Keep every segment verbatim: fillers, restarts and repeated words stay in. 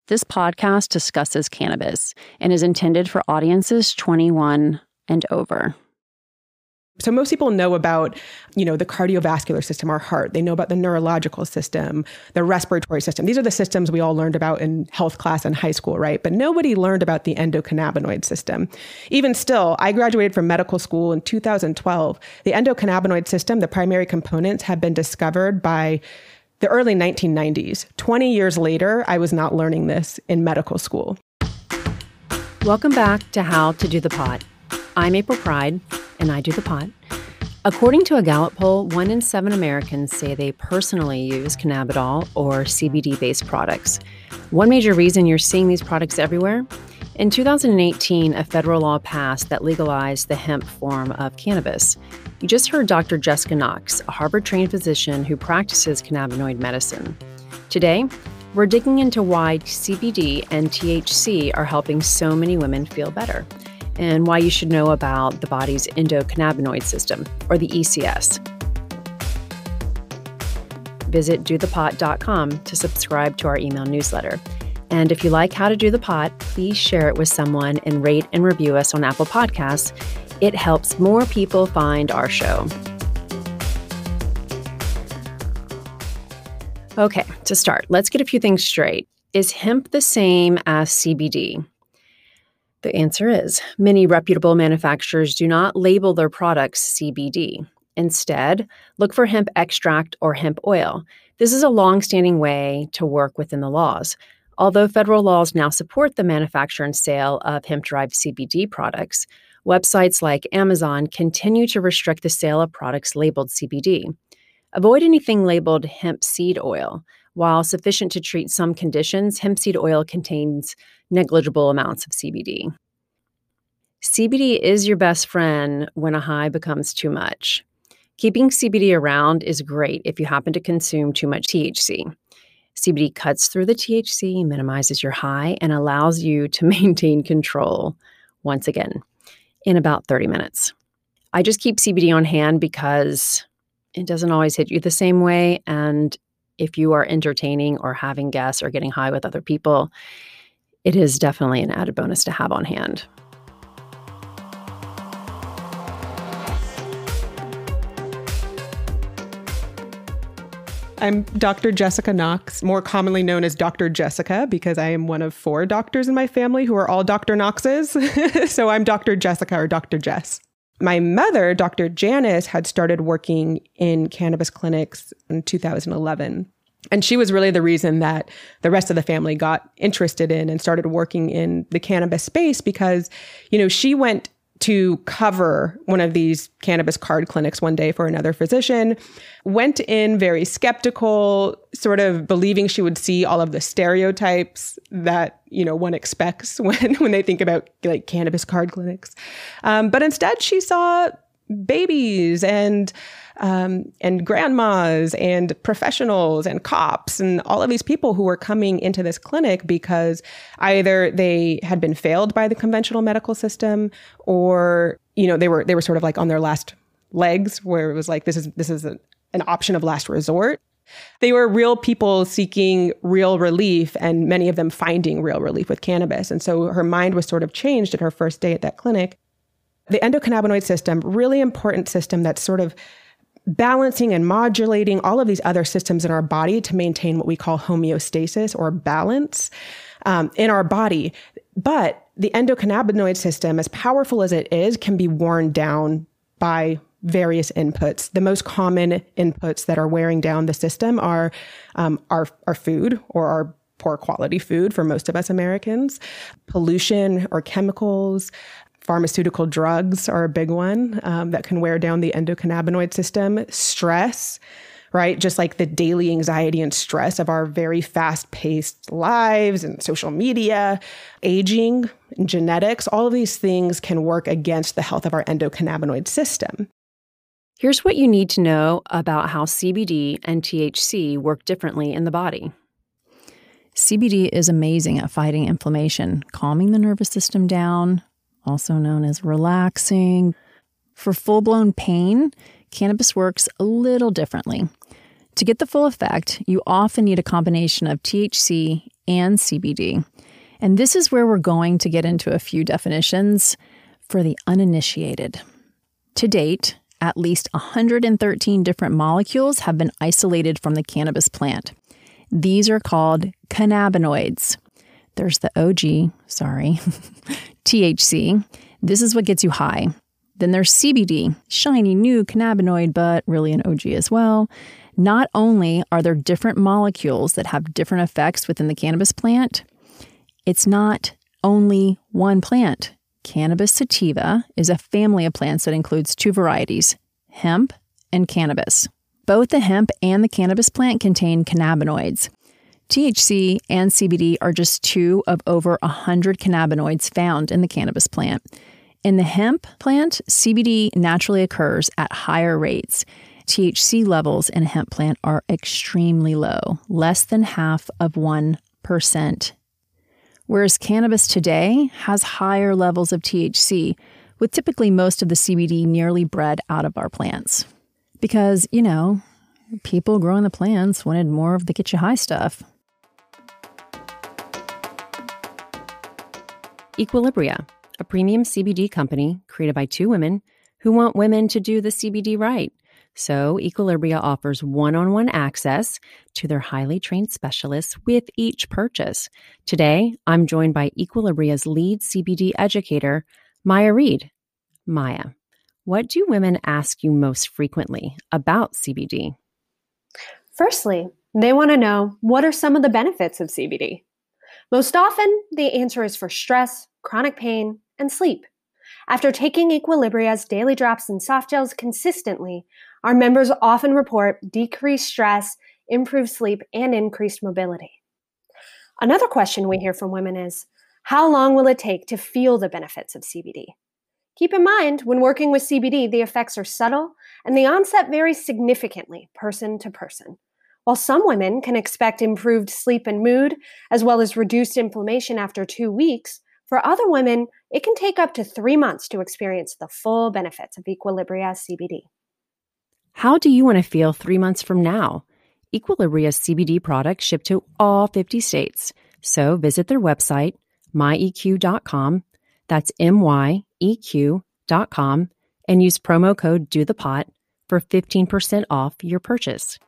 This podcast discusses cannabis and is intended for audiences twenty-one and over. So most people know about, you know, the cardiovascular system, our heart. They know about the neurological system, the respiratory system. These are the systems we all learned about in health class in high school, right? But nobody learned about the endocannabinoid system. Even still, I graduated from medical school in two thousand twelve. The endocannabinoid system, the primary components, had been discovered by the early nineteen nineties. twenty years later, I was not learning this in medical school. Welcome back to How to Do the Pot. I'm April Pride, and I do the pot. According to a Gallup poll, one in seven Americans say they personally use cannabidiol or C B D-based products. One major reason you're seeing these products everywhere? In two thousand eighteen, a federal law passed that legalized the hemp form of cannabis. You just heard Doctor Jessica Knox, a Harvard-trained physician who practices cannabinoid medicine. Today, we're digging into why C B D and T H C are helping so many women feel better, and why you should know about the body's endocannabinoid system, or the E C S. Visit do the pot dot com to subscribe to our email newsletter. And if you like How to Do the Pot, please share it with someone and rate and review us on Apple Podcasts. It helps more people find our show. Okay, to start, let's get a few things straight. Is hemp the same as C B D? The answer is, many reputable manufacturers do not label their products C B D. Instead, look for hemp extract or hemp oil. This is a long-standing way to work within the laws. Although federal laws now support the manufacture and sale of hemp-derived C B D products, websites like Amazon continue to restrict the sale of products labeled C B D. Avoid anything labeled hemp seed oil. While sufficient to treat some conditions, hemp seed oil contains negligible amounts of C B D. C B D is your best friend when a high becomes too much. Keeping C B D around is great if you happen to consume too much T H C. C B D cuts through the T H C, minimizes your high, and allows you to maintain control, once again, in about thirty minutes. I just keep C B D on hand because it doesn't always hit you the same way, and if you are entertaining or having guests or getting high with other people, it is definitely an added bonus to have on hand. I'm Doctor Jessica Knox, more commonly known as Doctor Jessica, because I am one of four doctors in my family who are all Doctor Knoxes. So I'm Doctor Jessica or Doctor Jess. My mother, Doctor Janice, had started working in cannabis clinics in two thousand eleven. And she was really the reason that the rest of the family got interested in and started working in the cannabis space because, you know, she went to cover one of these cannabis card clinics one day for another physician, went in very skeptical, sort of believing she would see all of the stereotypes that, you know, one expects when, when they think about like cannabis card clinics. Um, but instead she saw babies and um, and grandmas and professionals and cops and all of these people who were coming into this clinic because either they had been failed by the conventional medical system or, you know, they were they were sort of like on their last legs where it was like, this is this is a, an option of last resort. They were real people seeking real relief and many of them finding real relief with cannabis. And so her mind was sort of changed at her first day at that clinic. The endocannabinoid system, really important system that's sort of balancing and modulating all of these other systems in our body to maintain what we call homeostasis or balance um, in our body. But the endocannabinoid system, as powerful as it is, can be worn down by various inputs. The most common inputs that are wearing down the system are um, our, our food or our poor quality food for most of us Americans, pollution or chemicals. Pharmaceutical drugs are a big one um, that can wear down the endocannabinoid system. Stress, right? Just like the daily anxiety and stress of our very fast-paced lives and social media, aging, and genetics, all of these things can work against the health of our endocannabinoid system. Here's what you need to know about how C B D and T H C work differently in the body. C B D is amazing at fighting inflammation, calming the nervous system down, also known as relaxing. For full-blown pain, cannabis works a little differently. To get the full effect, you often need a combination of T H C and C B D. And this is where we're going to get into a few definitions for the uninitiated. To date, at least one hundred thirteen different molecules have been isolated from the cannabis plant. These are called cannabinoids. There's the O G, sorry, T H C. This is what gets you high. Then there's C B D, shiny new cannabinoid, but really an O G as well. Not only are there different molecules that have different effects within the cannabis plant, it's not only one plant. Cannabis sativa is a family of plants that includes two varieties, hemp and cannabis. Both the hemp and the cannabis plant contain cannabinoids. T H C and C B D are just two of over one hundred cannabinoids found in the cannabis plant. In the hemp plant, C B D naturally occurs at higher rates. T H C levels in a hemp plant are extremely low, less than half of one percent. Whereas cannabis today has higher levels of T H C, with typically most of the C B D nearly bred out of our plants. Because, you know, people growing the plants wanted more of the get you high stuff. Equilibria, a premium C B D company created by two women who want women to do the C B D right. So Equilibria offers one-on-one access to their highly trained specialists with each purchase. Today, I'm joined by Equilibria's lead C B D educator, Maya Reed. Maya, what do women ask you most frequently about C B D? Firstly, they want to know, what are some of the benefits of C B D? Most often, the answer is for stress, chronic pain, and sleep. After taking Equilibria's daily drops and soft gels consistently, our members often report decreased stress, improved sleep, and increased mobility. Another question we hear from women is, how long will it take to feel the benefits of C B D? Keep in mind, when working with C B D, the effects are subtle and the onset varies significantly person to person. While some women can expect improved sleep and mood, as well as reduced inflammation after two weeks, for other women, it can take up to three months to experience the full benefits of Equilibria C B D. How do you want to feel three months from now? Equilibria's C B D products ship to all fifty states. So visit their website, my e q dot com, that's M Y E Q dot com, and use promo code DOTHEPOT for fifteen percent off your purchase.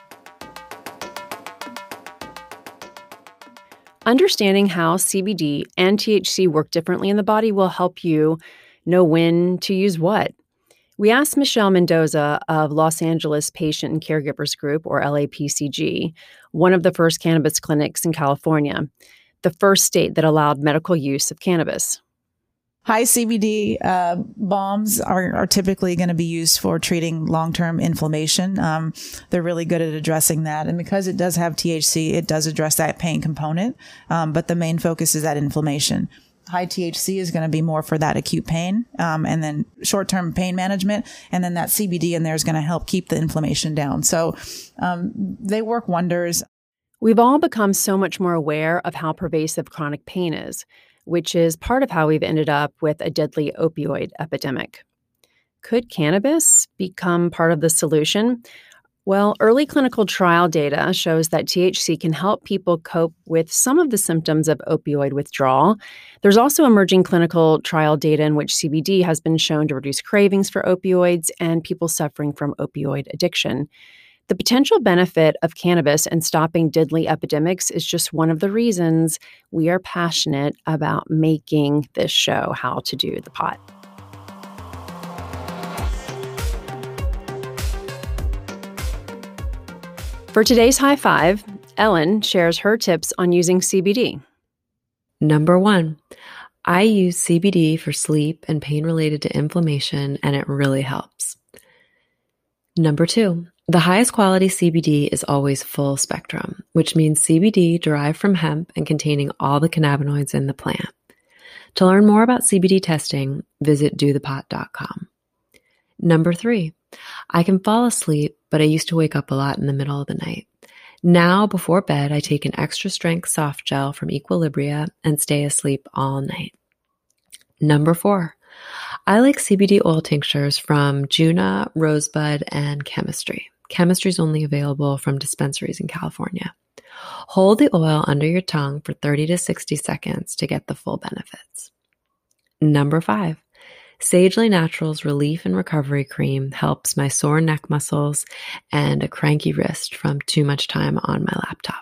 Understanding how C B D and T H C work differently in the body will help you know when to use what. We asked Michelle Mendoza of Los Angeles Patient and Caregivers Group, or L A P C G, one of the first cannabis clinics in California, the first state that allowed medical use of cannabis. High C B D uh, bombs are, are typically going to be used for treating long-term inflammation. Um, they're really good at addressing that. And because it does have T H C, it does address that pain component. Um, but the main focus is that inflammation. High T H C is going to be more for that acute pain, um, and then short-term pain management. And then that C B D in there is going to help keep the inflammation down. So um, they work wonders. We've all become so much more aware of how pervasive chronic pain is, which is part of how we've ended up with a deadly opioid epidemic. Could cannabis become part of the solution? Well, early clinical trial data shows that T H C can help people cope with some of the symptoms of opioid withdrawal. There's also emerging clinical trial data in which C B D has been shown to reduce cravings for opioids and people suffering from opioid addiction. The potential benefit of cannabis and stopping deadly epidemics is just one of the reasons we are passionate about making this show, How to Do the Pot. For today's High Five, Ellen shares her tips on using C B D. Number one, I use C B D for sleep and pain related to inflammation, and it really helps. Number two, the highest quality C B D is always full spectrum, which means C B D derived from hemp and containing all the cannabinoids in the plant. To learn more about C B D testing, visit do the pot dot com. Number three, I can fall asleep, but I used to wake up a lot in the middle of the night. Now, before bed, I take an extra strength soft gel from Equilibria and stay asleep all night. Number four, I like C B D oil tinctures from Juna, Rosebud, and Chemistry. Chemistry is only available from dispensaries in California. Hold the oil under your tongue for thirty to sixty seconds to get the full benefits. Number five, Sagely Naturals Relief and Recovery Cream helps my sore neck muscles and a cranky wrist from too much time on my laptop.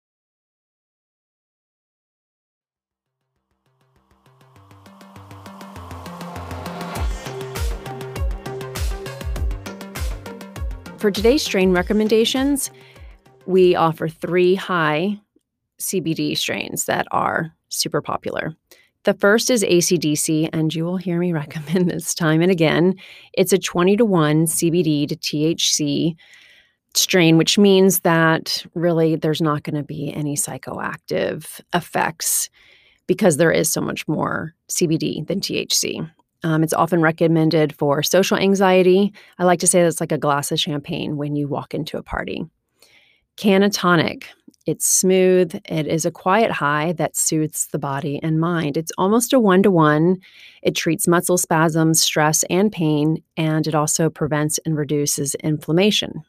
For today's strain recommendations, we offer three high C B D strains that are super popular. The first is A C D C, and you will hear me recommend this time and again. It's a twenty to one C B D to T H C strain, which means that really there's not going to be any psychoactive effects because there is so much more C B D than T H C. Um, it's often recommended for social anxiety. I like to say that's like a glass of champagne when you walk into a party. Cannatonic. It's smooth. It is a quiet high that soothes the body and mind. It's almost a one-to-one. It treats muscle spasms, stress, and pain, and it also prevents and reduces inflammation.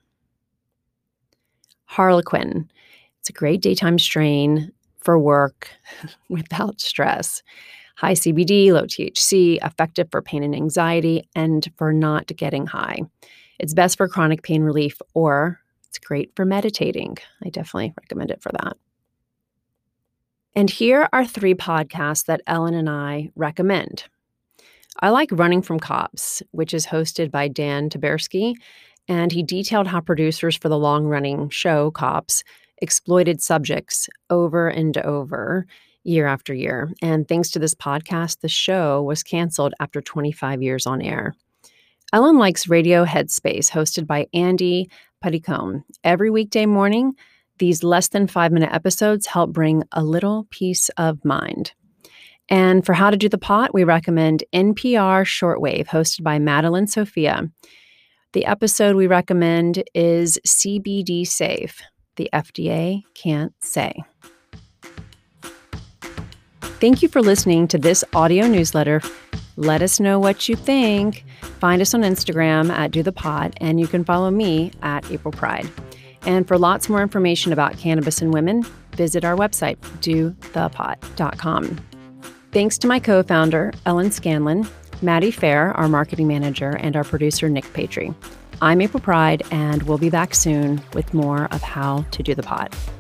Harlequin. It's a great daytime strain for work without stress. High C B D, low T H C, effective for pain and anxiety, and for not getting high. It's best for chronic pain relief, or it's great for meditating. I definitely recommend it for that. And here are three podcasts that Ellen and I recommend. I like Running from Cops, which is hosted by Dan Taberski, and he detailed how producers for the long-running show Cops exploited subjects over and over, year after year. And thanks to this podcast, the show was canceled after twenty-five years on air. Ellen likes Radio Headspace, hosted by Andy Puddicombe. Every weekday morning, these less than five-minute episodes help bring a little peace of mind. And for How to Do the Pot, we recommend N P R Shortwave, hosted by Madeline Sophia. The episode we recommend is C B D Safe. The F D A can't say. Thank you for listening to this audio newsletter. Let us know what you think. Find us on Instagram at Do The Pot, and you can follow me at April Pride. And for lots more information about cannabis and women, visit our website, do the pot dot com. Thanks to my co-founder, Ellen Scanlon, Maddie Fair, our marketing manager, and our producer, Nick Patry. I'm April Pride, and we'll be back soon with more of How to Do the Pot.